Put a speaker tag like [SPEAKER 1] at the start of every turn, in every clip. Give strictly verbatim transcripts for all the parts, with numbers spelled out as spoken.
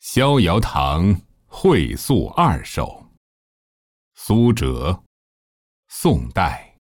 [SPEAKER 1] 逍遥堂会宿二首，苏辙，宋代。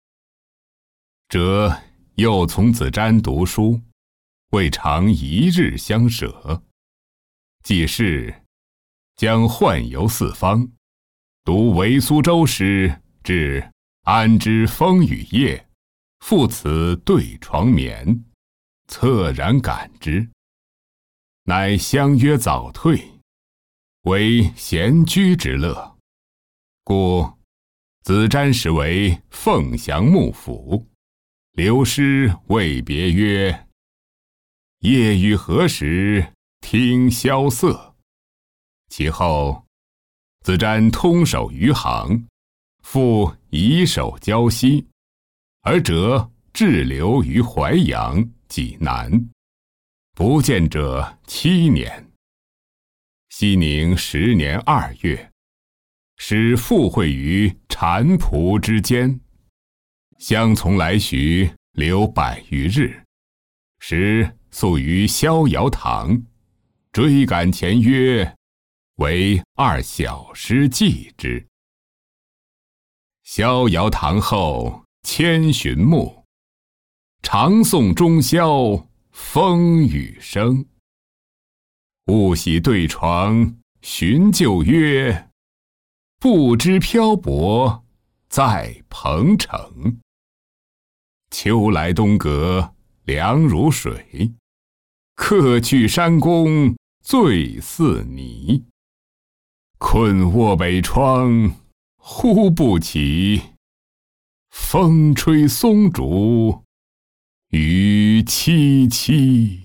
[SPEAKER 1] 辙又从子瞻读书，未尝一日相舍。既是，将宦游四方，读为苏州诗，至安知风雨夜，复此对床眠，恻然感之。乃相约早退，为闲居之乐。故子瞻始为凤翔幕府，留诗未别曰：夜雨何时听萧瑟。其后子瞻通守余杭，复以手交西，而辙滞留于淮阳、济南，不见者七年。熙宁十年二月，使复会于禅仆之间，相从来徐，留百余日，时宿于逍遥堂，追赶前约，为二小诗记之。逍遥堂后千寻目，长诵中宵风雨声。物喜对床寻旧约，不知漂泊在蓬城。秋来东阁凉如水，客去山宫醉似泥。困卧北窗忽不起，风吹松竹雨凄凄。